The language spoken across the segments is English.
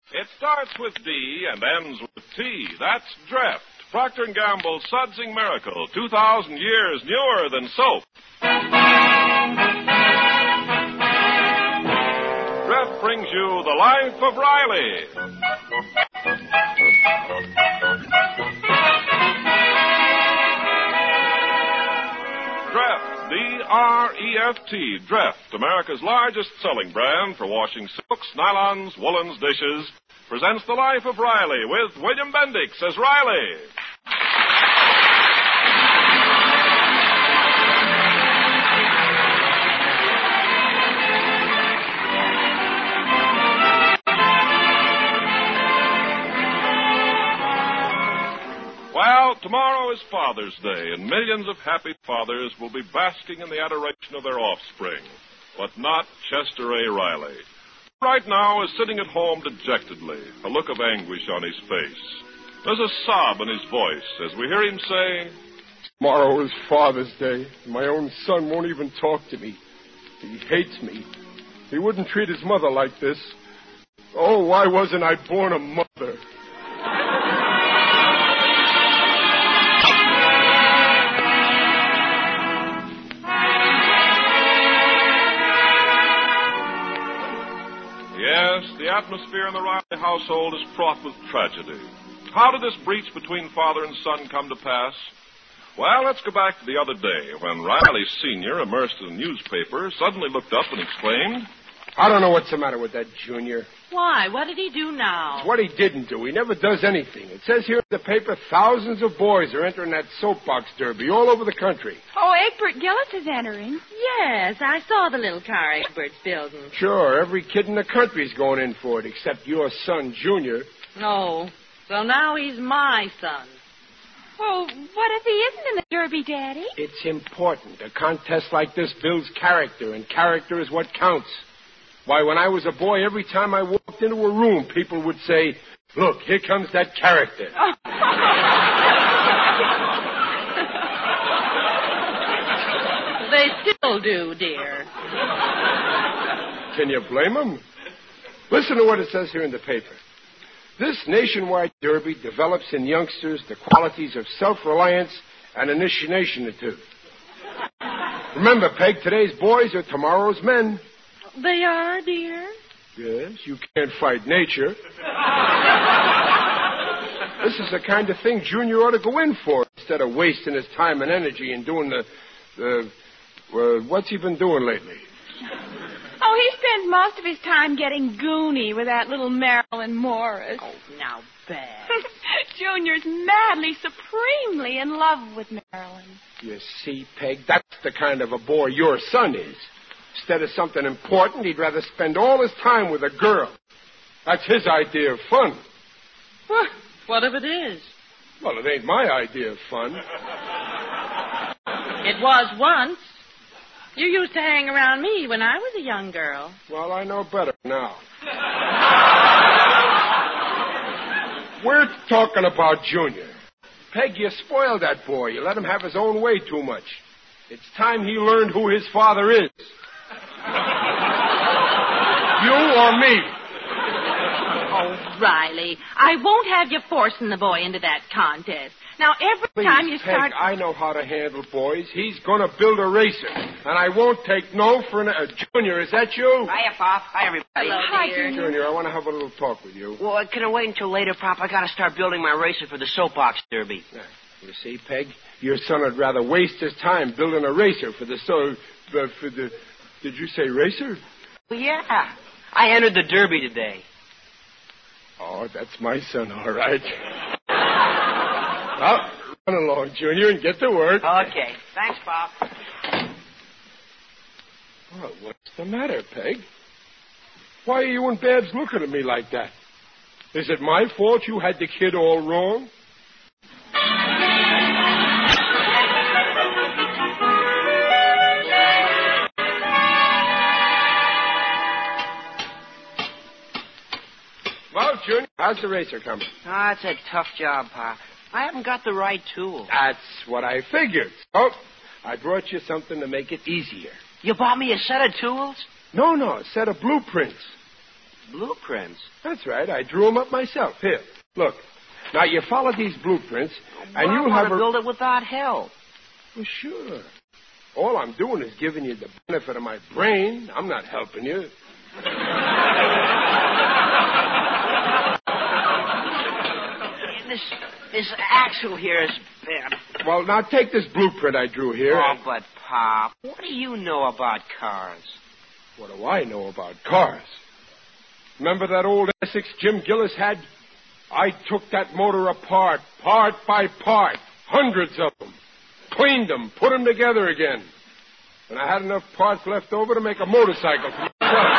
It starts with D and ends with T. That's Dreft. Procter & Gamble's Sudsing Miracle, 2,000 years newer than soap. Dreft brings you The Life of Riley. Dreft, D-R-E-F-T, Dreft, America's largest selling brand for washing silks, nylons, woolens, dishes, presents The Life of Riley with William Bendix as Riley. Well, tomorrow is Father's Day, and millions of happy fathers will be basking in the adoration of their offspring. But not Chester A. Riley. Right now is sitting at home dejectedly, a look of anguish on his face. There's a sob in his voice as we hear him say, "Tomorrow is Father's Day. My own son won't even talk to me. He hates me. He wouldn't treat his mother like this. Oh, why wasn't I born a mother?" Yes, the atmosphere in the Riley household is fraught with tragedy. How did this breach between father and son come to pass? Well, let's go back to the other day when Riley Sr., immersed in a newspaper, suddenly looked up and exclaimed, "I don't know what's the matter with that Junior. Why? What did he do now? It's what he didn't do. He never does anything. It says here in the paper thousands of boys are entering that soapbox derby all over the country. Oh, Egbert Gillis is entering. Yes, I saw the little car Egbert's building. Sure, every kid in the country's going in for it, except your son, Junior. Oh, so now he's my son. Oh, what if he isn't in the derby, Daddy? It's important. A contest like this builds character, and character is what counts. Why, when I was a boy, every time I walked into a room, people would say, "Look, here comes that character." They still do, dear. Can you blame them? Listen to what it says here in the paper. This nationwide derby develops in youngsters the qualities of self-reliance and initiative. Remember, Peg, today's boys are tomorrow's men. They are, dear? Yes, you can't fight nature. This is the kind of thing Junior ought to go in for instead of wasting his time and energy in doing what's he been doing lately? Oh, he spends most of his time getting goony with that little Marilyn Morris. Oh, now, Beth. Junior's madly, supremely in love with Marilyn. You see, Peg, that's the kind of a boy your son is. Instead of something important, he'd rather spend all his time with a girl. That's his idea of fun. What if it is? Well, it ain't my idea of fun. It was once. You used to hang around me when I was a young girl. Well, I know better now. We're talking about Junior. Peg, you spoiled that boy. You let him have his own way too much. It's time he learned who his father is. You or me? Oh, Riley, I won't have you forcing the boy into that contest. Now, every time you start... Peg, I know how to handle boys. He's going to build a racer, and I won't take no for an... Junior, is that you? Hiya, Pop. Hi, everybody. Hello, Hi, dear. Junior, I want to have a little talk with you. Well, can I wait until later, Pop? I got to start building my racer for the soapbox derby. You see, Peg, your son would rather waste his time building a racer for the... Did you say racer? Well, yeah. I entered the derby today. Oh, that's my son, all right. Well, run along, Junior, and get to work. Okay. Thanks, Pop. Well, what's the matter, Peg? Why are you and Babs looking at me like that? Is it my fault you had the kid all wrong? Well, Junior, how's the racer coming? Ah, it's a tough job, Pop. I haven't got the right tool. That's what I figured. Oh, I brought you something to make it easier. You bought me a set of tools? No, a set of blueprints. Blueprints? That's right. I drew them up myself. Here, look. Now, you follow these blueprints, and you'll have to build it without help. Well, sure. All I'm doing is giving you the benefit of my brain. I'm not helping you. This axle here is bad. Well, now take this blueprint I drew here. Oh, but, Pop, what do you know about cars? What do I know about cars? Remember that old Essex Jim Gillis had? I took that motor apart, part by part, hundreds of them. Cleaned them, put them together again. And I had enough parts left over to make a motorcycle for myself.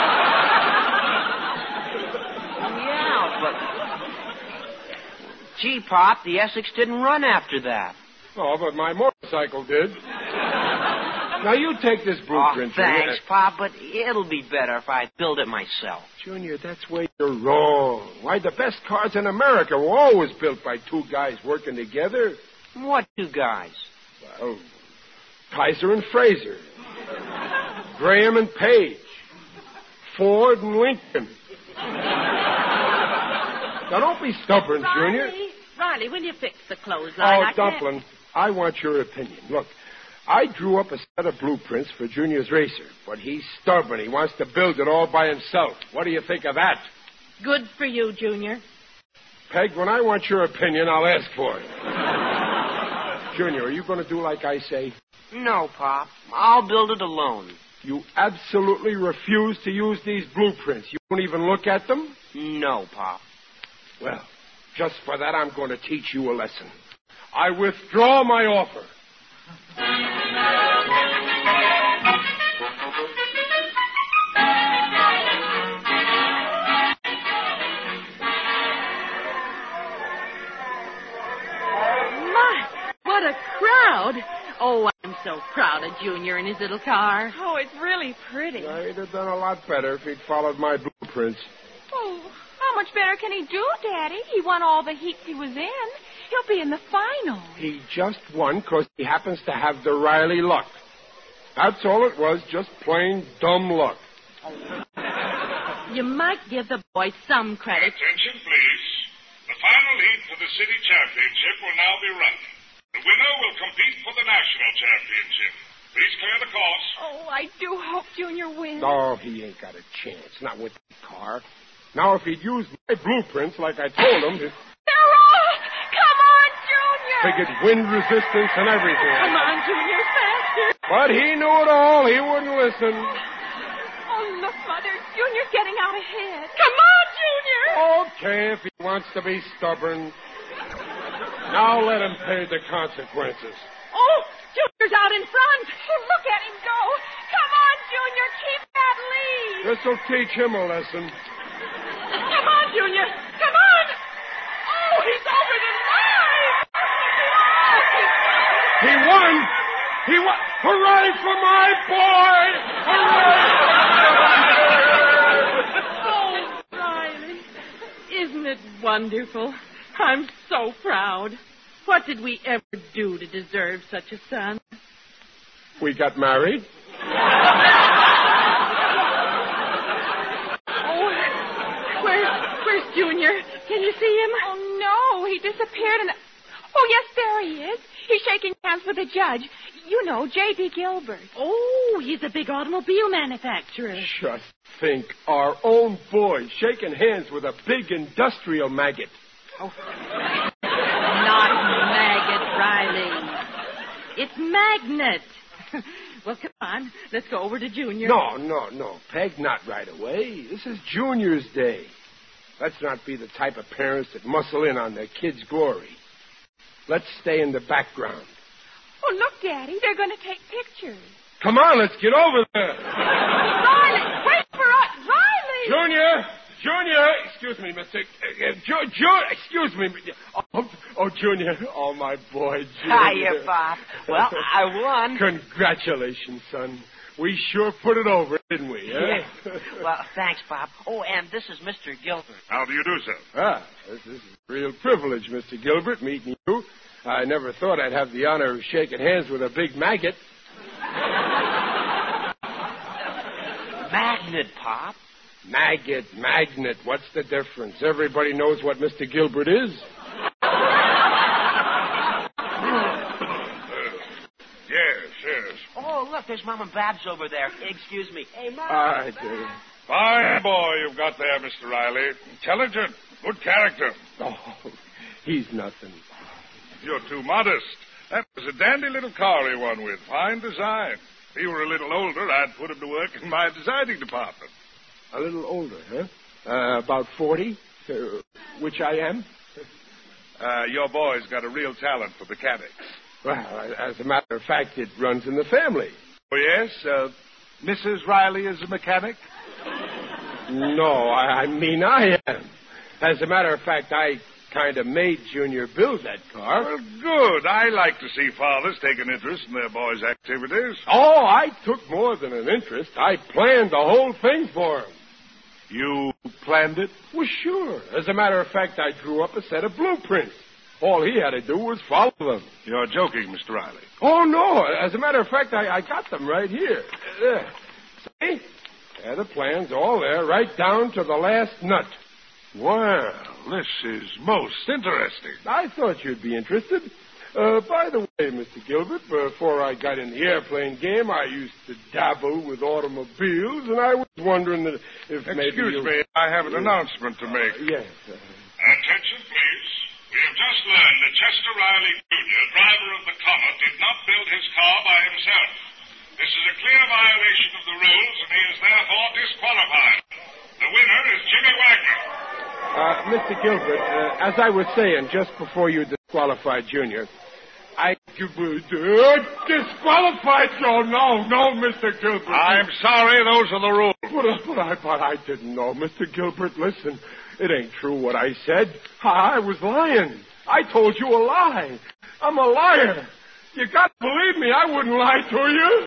Yeah, but... Gee, Pop, the Essex didn't run after that. Oh, but my motorcycle did. Now, you take this blueprint, Junior. Thanks, Junior. Pop, but it'll be better if I build it myself. Junior, that's where you're wrong. Why, the best cars in America were always built by two guys working together. What two guys? Well, Kaiser and Fraser. Graham and Page. Ford and Lincoln. Now, don't be stubborn, Junior. Riley, will you fix the clothesline? Oh, Dumplin', I want your opinion. Look, I drew up a set of blueprints for Junior's racer, but he's stubborn. He wants to build it all by himself. What do you think of that? Good for you, Junior. Peg, when I want your opinion, I'll ask for it. Junior, are you going to do like I say? No, Pop. I'll build it alone. You absolutely refuse to use these blueprints. You won't even look at them? No, Pop. Well, just for that, I'm going to teach you a lesson. I withdraw my offer. My, what a crowd. Oh, I'm so proud of Junior and his little car. Oh, it's really pretty. He'd have done a lot better if he'd followed my blueprints. Oh, how much better can he do, Daddy? He won all the heats he was in. He'll be in the final. He just won because he happens to have the Riley luck. That's all it was, just plain dumb luck. You might give the boy some credit. Attention, please. The final heat for the city championship will now be run. The winner will compete for the national championship. Please clear the course. Oh, I do hope Junior wins. Oh, he ain't got a chance, not with the car. Now, if he'd used my blueprints like I told him, They're off! Come on, Junior! figured wind resistance and everything. Come on, Junior, faster. But he knew it all. He wouldn't listen. Oh, look, Mother. Junior's getting out ahead. Come on, Junior! Okay, if he wants to be stubborn. Now let him pay the consequences. Oh, Junior's out in front. Oh, look at him go. Come on, Junior. Keep that lead. This'll teach him a lesson. Come on, Junior. Come on. Oh, he's over the line. He won! He won! Hooray for my boy! Hooray! Oh, Riley. Isn't it wonderful? I'm so proud. What did we ever do to deserve such a son? We got married. Oh, where's Junior? Can you see him? Oh, no. He disappeared and... Oh, yes, there he is. He's shaking hands with the judge. You know, J.D. Gilbert. Oh, he's a big automobile manufacturer. Just think, our own boy shaking hands with a big industrial maggot. Not maggot, Riley. It's magnet. Well, come on. Let's go over to Junior. No. Peg, not right away. This is Junior's day. Let's not be the type of parents that muscle in on their kids' glory. Let's stay in the background. Oh, look, Daddy. They're going to take pictures. Come on, let's get over there. Riley, wait for us. Riley! Junior, excuse me, Mr. Excuse me. Oh, Junior. Oh, my boy, Junior. Hiya, Pop. Well, I won. Congratulations, son. We sure put it over, didn't we? Eh? Yeah. Well, thanks, Pop. Oh, and this is Mr. Gilbert. How do you do, sir? This is a real privilege, Mr. Gilbert, meeting you. I never thought I'd have the honor of shaking hands with a big maggot. Magnet, Pop. Maggot, magnet, what's the difference? Everybody knows what Mr. Gilbert is. Yes. Oh, look, there's Mom and Babs over there. Excuse me. Hey, Mom. All right, Dave. Fine boy you've got there, Mr. Riley. Intelligent, good character. Oh, he's nothing. You're too modest. That was a dandy little car he won with. Fine design. If he were a little older, I'd put him to work in my designing department. A little older, huh? About 40, which I am. Your boy's got a real talent for mechanics. Well, as a matter of fact, it runs in the family. Oh, yes? Mrs. Riley is a mechanic? No, I mean I am. As a matter of fact, I kind of made Junior build that car. Well, good. I like to see fathers take an interest in their boys' activities. Oh, I took more than an interest. I planned the whole thing for him. You planned it? Well, sure. As a matter of fact, I drew up a set of blueprints. All he had to do was follow them. You're joking, Mr. Riley. Oh, no. As a matter of fact, I got them right here. There. See? There, the plans all there, right down to the last nut. Well, this is most interesting. I thought you'd be interested. By the way, Mr. Gilbert, before I got in the airplane game, I used to dabble with automobiles, and I was wondering that if maybe... Excuse me, I have an announcement to make. Yes. Attention, please. We have just learned that Chester Riley, Jr., driver of the Comet, did not build his car by himself. This is a clear violation of the rules, and he is therefore disqualified. The winner is Jimmy Wagner. Mr. Gilbert, as I was saying just before you disqualified Junior, disqualified? No, Mr. Gilbert. I'm sorry, those are the rules. But I didn't know, Mr. Gilbert. Listen, it ain't true what I said. I was lying. I told you a lie. I'm a liar. You got to believe me. I wouldn't lie to you.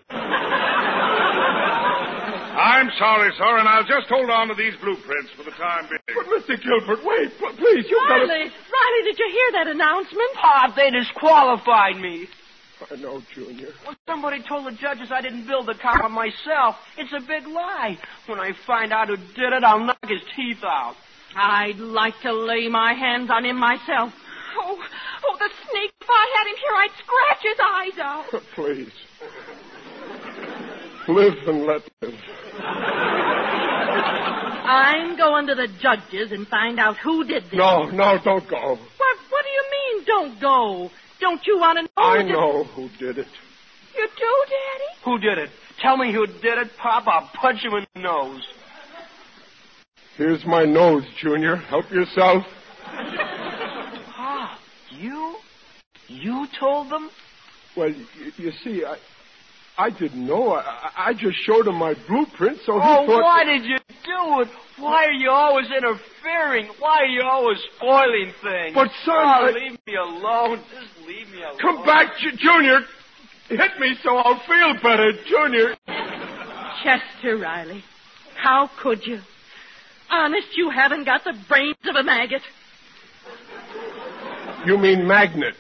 I'm sorry, sir, and I'll just hold on to these blueprints for the time being. But, Mr. Gilbert, wait, please, you've got to... Riley, did you hear that announcement? Pop, they disqualified me. I know, Junior. Well, somebody told the judges I didn't build the car myself. It's a big lie. When I find out who did it, I'll knock his teeth out. I'd like to lay my hands on him myself. Oh, the sneak. If I had him here, I'd scratch his eyes out. Please. Live and let live. I'm going to the judges and find out who did this. No, don't go. What do you mean, don't go? Don't you want to know? I know who did it. You do, Daddy? Who did it? Tell me who did it, Pop. I'll punch him in the nose. Here's my nose, Junior. Help yourself. Pop, you told them? Well, you see, I didn't know. I just showed him my blueprint, so he thought... Why did you do it? Why are you always interfering? Why are you always spoiling things? But, son... leave me alone. Just leave me alone. Come back, Junior. Hit me so I'll feel better, Junior. Chester Riley, how could you? Honest, you haven't got the brains of a maggot. You mean magnet.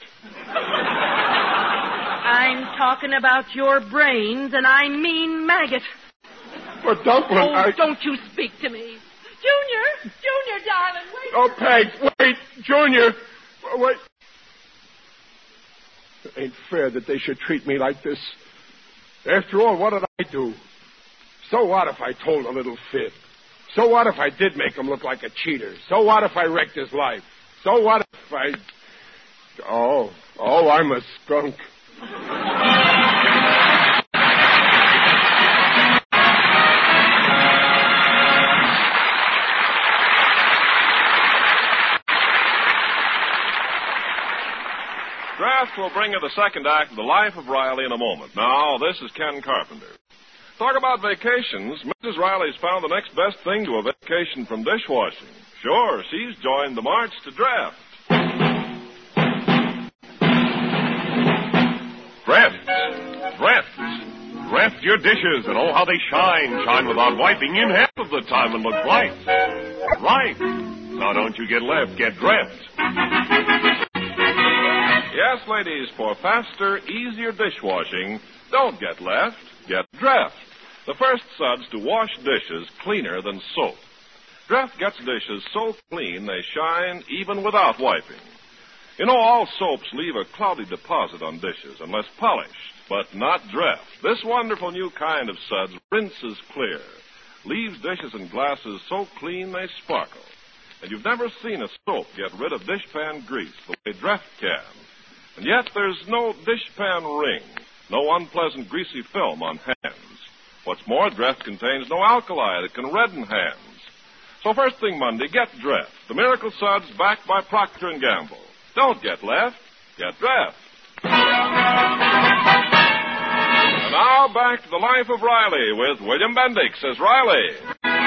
I'm talking about your brains, and I mean maggot. But, Dumplin', don't you speak to me. Junior, darling, wait. Oh, Peg, wait. Junior, wait. It ain't fair that they should treat me like this. After all, what did I do? So what if I told a little fib? So what if I did make him look like a cheater? So what if I wrecked his life? So what if I... Oh, I'm a skunk. Draft will bring you the second act of The Life of Riley in a moment. Now, this is Ken Carpenter. Talk about vacations. Mrs. Riley's found the next best thing to a vacation from dishwashing. Sure, she's joined the march to Draft. Draft your dishes, and oh, how they shine. Shine without wiping in half of the time and look bright. Right. Now, don't you get left, get Draft. Yes, ladies, for faster, easier dishwashing, don't get left, get Draft. The first suds to wash dishes cleaner than soap. Dreft gets dishes so clean they shine even without wiping. You know, all soaps leave a cloudy deposit on dishes unless polished, but not Dreft. This wonderful new kind of suds rinses clear, leaves dishes and glasses so clean they sparkle. And you've never seen a soap get rid of dishpan grease the way Dreft can. And yet there's no dishpan ring, no unpleasant greasy film on hands. What's more, Dreft contains no alkali that can redden hands. So first thing Monday, get Dreft, the miracle suds backed by Procter & Gamble. Don't get left, get Dreft. And now back to the life of Riley with William Bendix as Riley.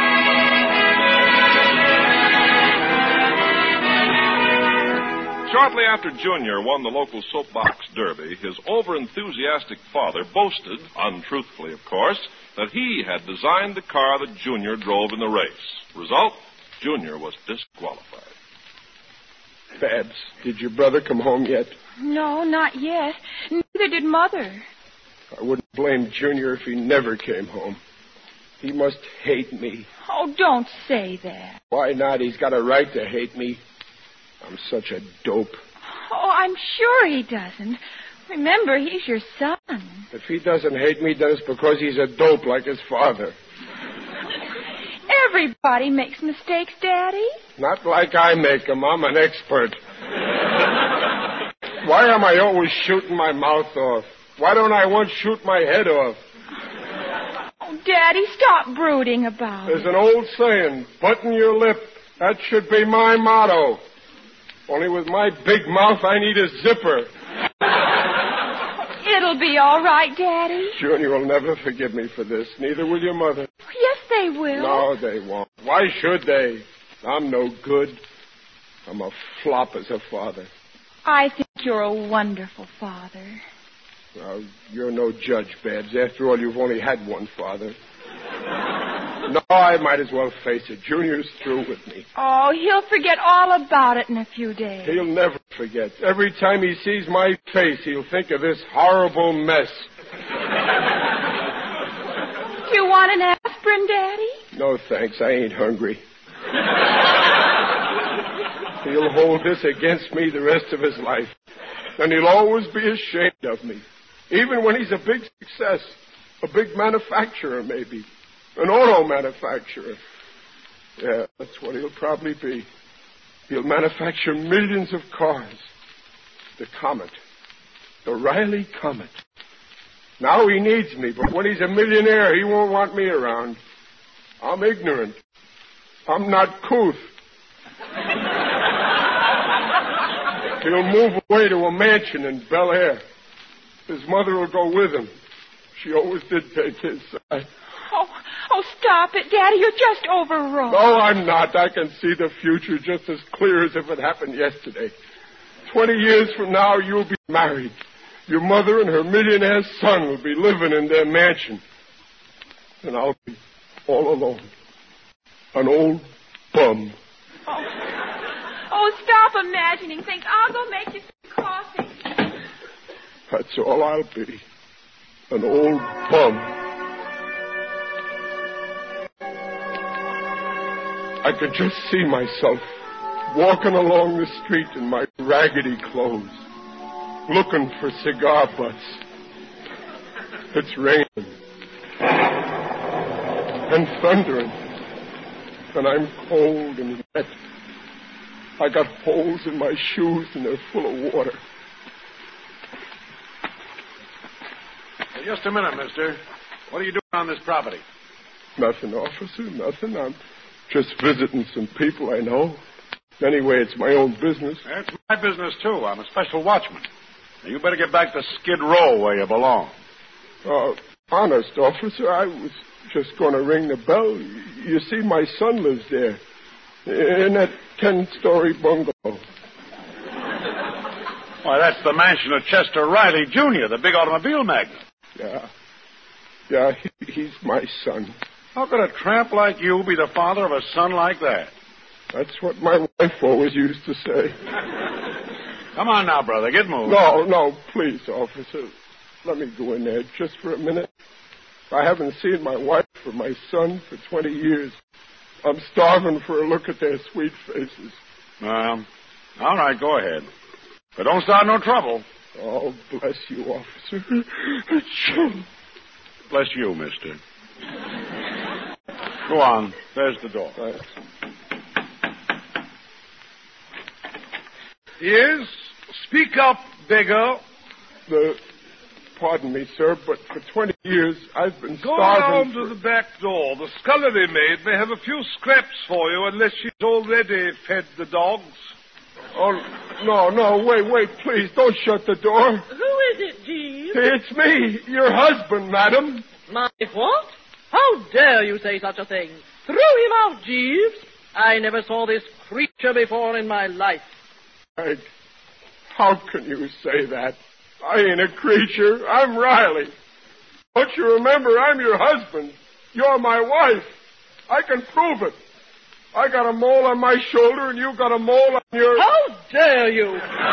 Shortly after Junior won the local soapbox derby, his over-enthusiastic father boasted, untruthfully of course, that he had designed the car that Junior drove in the race. Result, Junior was disqualified. Babs, did your brother come home yet? No, not yet. Neither did Mother. I wouldn't blame Junior if he never came home. He must hate me. Oh, don't say that. Why not? He's got a right to hate me. I'm such a dope. Oh, I'm sure he doesn't. Remember, he's your son. If he doesn't hate me, then it's because he's a dope like his father. Everybody makes mistakes, Daddy. Not like I make them. I'm an expert. Why am I always shooting my mouth off? Why don't I once shoot my head off? Oh, Daddy, stop brooding about it. There's an old saying, button your lip. That should be my motto. Only with my big mouth, I need a zipper. It'll be all right, Daddy. Junior will never forgive me for this. Neither will your mother. Yes, they will. No, they won't. Why should they? I'm no good. I'm a flop as a father. I think you're a wonderful father. Well, you're no judge, Babs. After all, you've only had one father. No, I might as well face it. Junior's through with me. Oh, he'll forget all about it in a few days. He'll never forget. Every time he sees my face, he'll think of this horrible mess. Do you want an aspirin, Daddy? No, thanks. I ain't hungry. He'll hold this against me the rest of his life. And he'll always be ashamed of me. Even when he's a big success. A big manufacturer, maybe. An auto manufacturer. Yeah, that's what he'll probably be. He'll manufacture millions of cars. The Comet. The Riley Comet. Now he needs me, but when he's a millionaire, he won't want me around. I'm ignorant. I'm not couth. He'll move away to a mansion in Bel Air. His mother will go with him. She always did take his side. Oh, stop it, Daddy. You're just overwrought. No, I'm not. I can see the future just as clear as if it happened yesterday. 20 years from now, you'll be married. Your mother and her millionaire son will be living in their mansion. And I'll be all alone. An old bum. Oh, stop imagining things. I'll go make you some coffee. That's all I'll be. An old bum. I could just see myself walking along the street in my raggedy clothes, looking for cigar butts. It's raining and thundering, and I'm cold and wet. I got holes in my shoes, and they're full of water. Hey, just a minute, mister. What are you doing on this property? Nothing, officer, nothing. I'm just visiting some people I know. Anyway, it's my own business. It's my business, too. I'm a special watchman. Now, you better get back to Skid Row where you belong. Honest, officer, I was just going to ring the bell. You see, my son lives there. In that 10-story bungalow. Why, that's the mansion of Chester Riley, Jr., the big automobile magnate. Yeah, he's my son. How could a tramp like you be the father of a son like that? That's what my wife always used to say. Come on now, brother. Get moving. No, please, officer. Let me go in there just for a minute. I haven't seen my wife or my son for 20 years. I'm starving for a look at their sweet faces. All right, go ahead. But don't start no trouble. Oh, bless you, officer. Bless you, mister. Go on. There's the door. Thanks. Yes? Speak up, beggar. Pardon me, sir, but for 20 years I've been Go starving. round to the back door. The scullery maid may have a few scraps for you unless she's already fed the dogs. Oh, no, wait, please, don't shut the door. Who is it, Jeeves? It's me, your husband, madam. My what? How dare you say such a thing? Throw him out, Jeeves. I never saw this creature before in my life. How can you say that? I ain't a creature. I'm Riley. Don't you remember, I'm your husband. You're my wife. I can prove it. I got a mole on my shoulder and you got a mole on your... How dare you?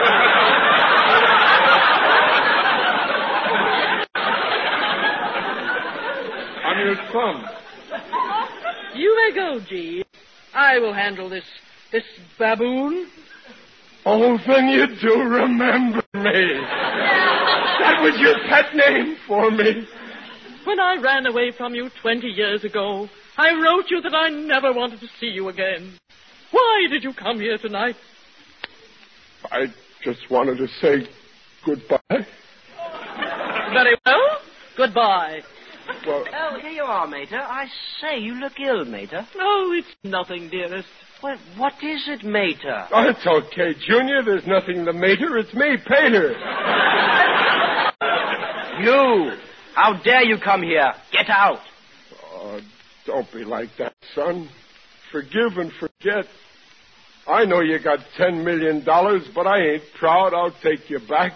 On your thumb. You may go, Jeeves. I will handle this baboon. Oh, then you do remember me. That was your pet name for me. When I ran away from you 20 years ago, I wrote you that I never wanted to see you again. Why did you come here tonight? I just wanted to say goodbye. Very well. Goodbye. Well, Oh, here you are, Mater. I say, you look ill, Mater. Oh, it's nothing, dearest. Well, what is it, Mater? oh, it's okay, Junior. There's nothing the mater. It's me, Pater. You! How dare you come here? Get out! Oh, don't be like that, son. Forgive and forget. I know you got $10 million, but I ain't proud. I'll take you back.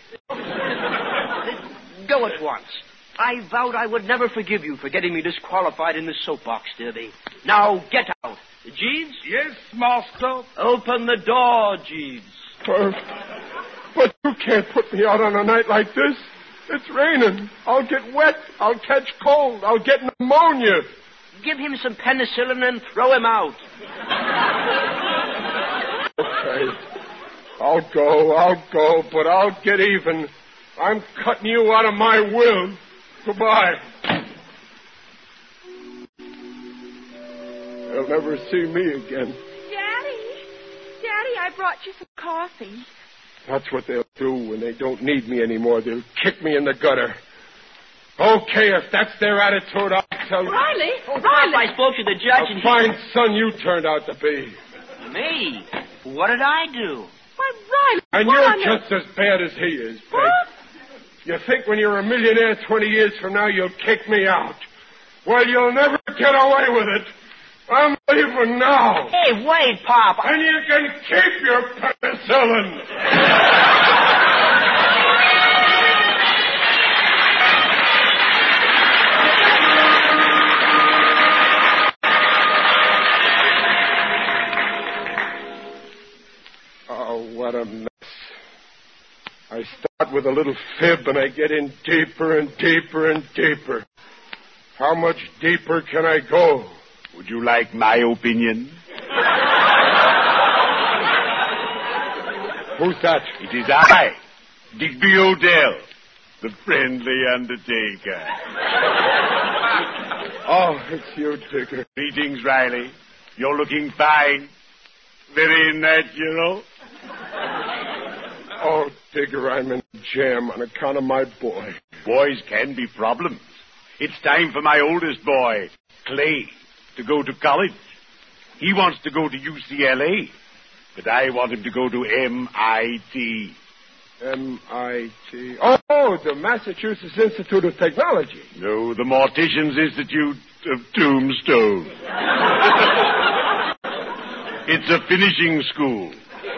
Go at once. I vowed I would never forgive you for getting me disqualified in the soapbox derby. Now, get out. Jeeves? Yes, master? Open the door, Jeeves. But you can't put me out on a night like this. It's raining. I'll get wet. I'll catch cold. I'll get pneumonia. Give him some penicillin and throw him out. Okay. I'll go, but I'll get even. I'm cutting you out of my will. Goodbye. They'll never see me again. Daddy, I brought you some coffee. That's what they'll do when they don't need me anymore. They'll kick me in the gutter. Okay, if that's their attitude, I'll tell you. Riley! Riley! I spoke to the judge and A fine son you turned out to be. Me? What did I do? Why, Riley! And you're just as bad as he is, Peg. What? You think when you're a millionaire 20 years from now, you'll kick me out. Well, you'll never get away with it. I'm leaving now. Hey, wait, Pop. And you can keep your penicillin. Oh, what a mess. I start with a little fib and I get in deeper and deeper and deeper. How much deeper can I go? Would you like my opinion? Who's that? It is I, Digby Odell, the friendly undertaker. Oh, it's you, Digger. Greetings, Riley. You're looking fine. Very natural. Oh, Digger, I'm in jam on account of my boy. Boys can be problems. It's time for my oldest boy, Clay, to go to college. He wants to go to UCLA, but I want him to go to MIT. MIT. Oh, the Massachusetts Institute of Technology. No, the Morticians Institute of Tombstone. It's a finishing school.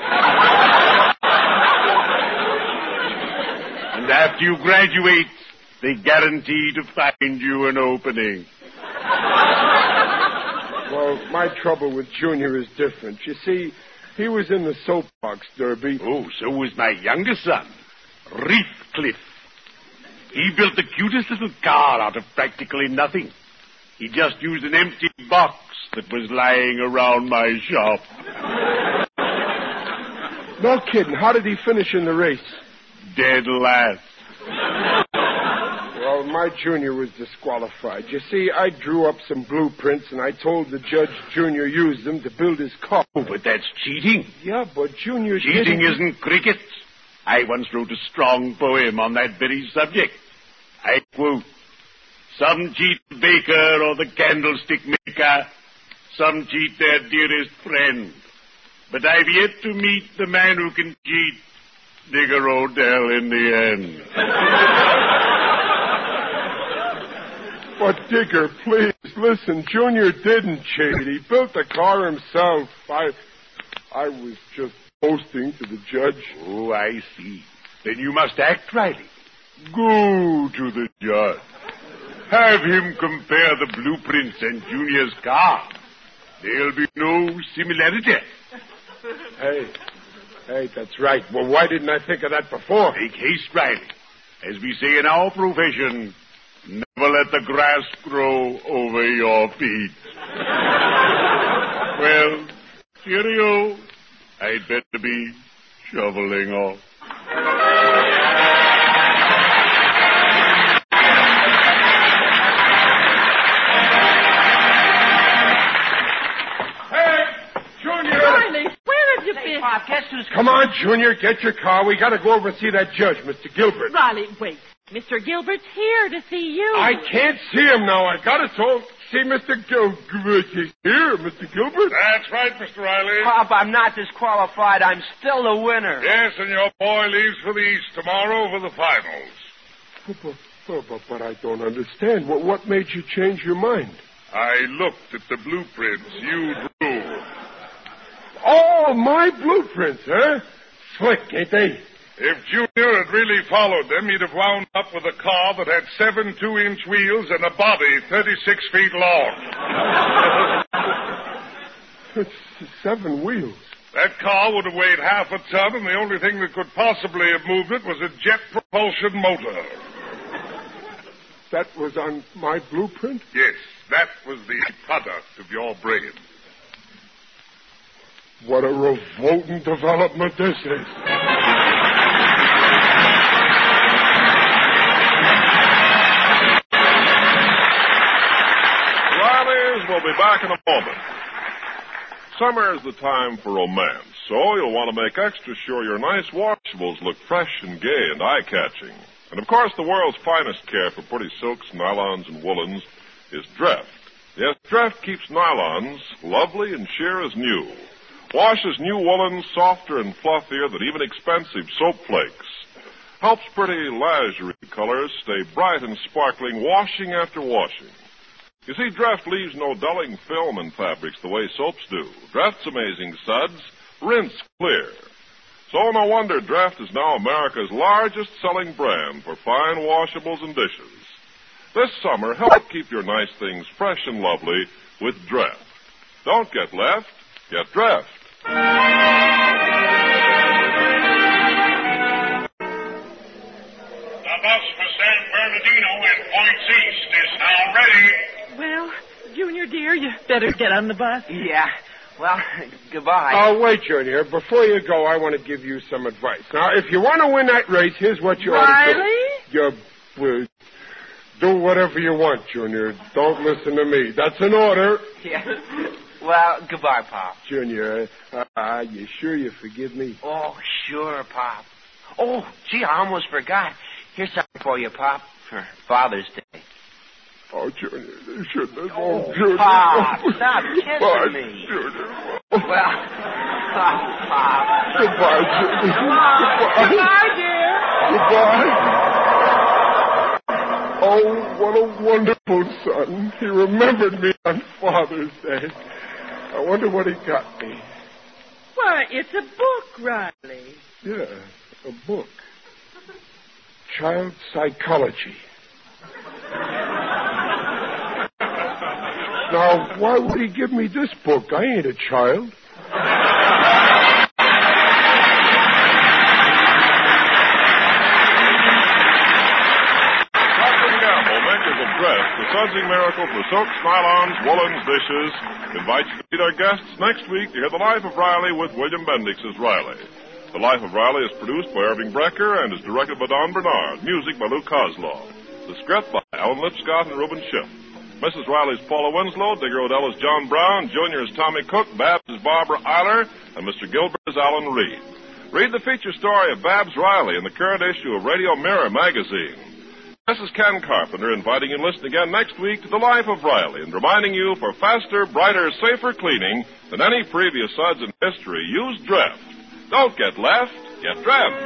And after you graduate, they guarantee to find you an opening. Well, my trouble with Junior is different. You see, he was in the soapbox derby. Oh, so was my youngest son, Reefcliffe. He built the cutest little car out of practically nothing. He just used an empty box that was lying around my shop. No kidding. How did he finish in the race? Dead last. Well, my Junior was disqualified. You see, I drew up some blueprints, and I told the judge Junior used them to build his car. Oh, but that's cheating. Yeah, but Junior Cheating isn't cricket. I once wrote a strong poem on that very subject. I quote, "Some cheat the baker or the candlestick maker. Some cheat their dearest friend. But I've yet to meet the man who can cheat Digger Odell in the end." But, Digger, please, listen, Junior didn't cheat. He built the car himself. I was just boasting to the judge. Oh, I see. Then you must act rightly. Go to the judge. Have him compare the blueprints and Junior's car. There'll be no similarity. Hey, that's right. Well, why didn't I think of that before? Make haste, Riley. As we say in our profession, never let the grass grow over your feet. Well, cheerio. I'd better be shoveling off. Pop, guess who's... Come on, Junior, get your car. We got to go over and see that judge, Mr. Gilbert. Riley, wait. Mr. Gilbert's here to see you. I can't see him now. I got to see Mr. Gilbert. He's here, Mr. Gilbert. That's right, Mr. Riley. Pop, I'm not disqualified. I'm still the winner. Yes, and your boy leaves for the East tomorrow for the finals. But I don't understand. What made you change your mind? I looked at the blueprints you drew. Oh, my blueprints, huh? Slick, ain't they? If Junior had really followed them, he'd have wound up with a car that had 7 2-inch wheels and a body 36 feet long. It's 7 wheels. That car would have weighed half a ton, and the only thing that could possibly have moved it was a jet propulsion motor. That was on my blueprint? Yes, that was the product of your brain. What a revolting development this is. Riley's will be back in a moment. Summer is the time for romance, so you'll want to make extra sure your nice washables look fresh and gay and eye-catching. And, of course, the world's finest care for pretty silks, nylons, and woolens is Dreft. Yes, Dreft keeps nylons lovely and sheer as new. Washes new woolens softer and fluffier than even expensive soap flakes. Helps pretty lingerie colors stay bright and sparkling washing after washing. You see, Dreft leaves no dulling film in fabrics the way soaps do. Dreft's amazing suds rinse clear. So no wonder Dreft is now America's largest selling brand for fine washables and dishes. This summer, help keep your nice things fresh and lovely with Dreft. Don't get left, get Dreft. The bus for San Bernardino and Points East is now ready. Well, Junior, dear, you better get on the bus. Yeah. Well, goodbye. Oh, wait, Junior. Before you go, I want to give you some advice. Now, if you want to win that race, here's what you ought to do. Riley? Do whatever you want, Junior. Don't listen to me. That's an order. Yeah. Well, goodbye, Pop. Junior, you sure you forgive me? Oh, sure, Pop. Oh, gee, I almost forgot. Here's something for you, Pop, for Father's Day. Oh, Junior, you shouldn't have. Oh, Junior. Pop, stop kissing me. Junior. Well, Pop. Goodbye, Junior. Come on. Goodbye, dear. Goodbye. Oh, what a wonderful son. He remembered me on Father's Day. I wonder what he got me. Why, it's a book, Riley. Yeah, a book. Child Psychology. Now, why would he give me this book? I ain't a child. Sudsing Miracle for Silks, Nylons, Woolens, Dishes invites you to meet our guests next week to hear The Life of Riley with William Bendix as Riley. The Life of Riley is produced by Irving Brecker and is directed by Don Bernard. Music by Lou Kozlov. The script by Alan Lipscott and Reuben Schiff. Mrs. Riley's Paula Winslow, Digger Odell is John Brown, Jr. is Tommy Cook, Babs is Barbara Eiler, and Mr. Gilbert is Alan Reed. Read the feature story of Babs Riley in the current issue of Radio Mirror magazine. This is Ken Carpenter inviting you to listen again next week to The Life of Riley and reminding you for faster, brighter, safer cleaning than any previous suds in history, use Dreft. Don't get left, get Dreft.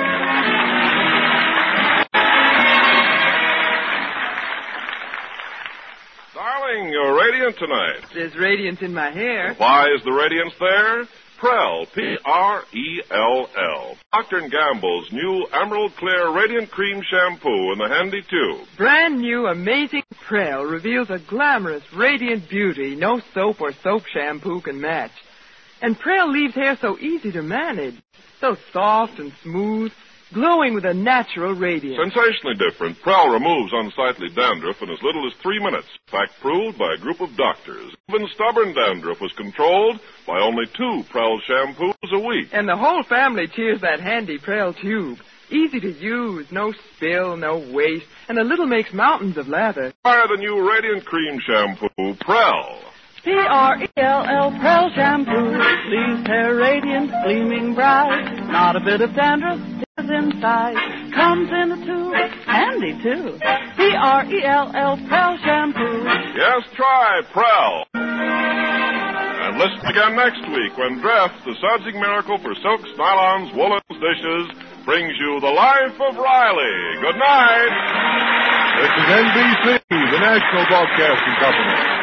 Darling, you're radiant tonight. There's radiance in my hair. Why is the radiance there? Prell, P-R-E-L-L. Procter & Gamble's new Emerald Clear Radiant Cream Shampoo in the handy tube. Brand new, amazing Prell reveals a glamorous, radiant beauty no soap or soap shampoo can match. And Prell leaves hair so easy to manage, so soft and smooth, glowing with a natural radiance. Sensationally different, Prell removes unsightly dandruff in as little as 3 minutes. Fact proved by a group of doctors. Even stubborn dandruff was controlled by only 2 Prell shampoos a week. And the whole family cheers that handy Prell tube. Easy to use, no spill, no waste, and a little makes mountains of lather. Try the new Radiant Cream Shampoo, Prell. P-R-E-L-L, Prell Shampoo. Leaves hair radiant, gleaming bright. Not a bit of dandruff is inside. Comes in a tube, handy too. P-R-E-L-L, Prell Shampoo. Yes, try Prell. And listen again next week when Dreft, the Sudsing Miracle for Silks, Nylons, Woolens, Dishes, brings you The Life of Riley. Good night. This is NBC, the National Broadcasting Company.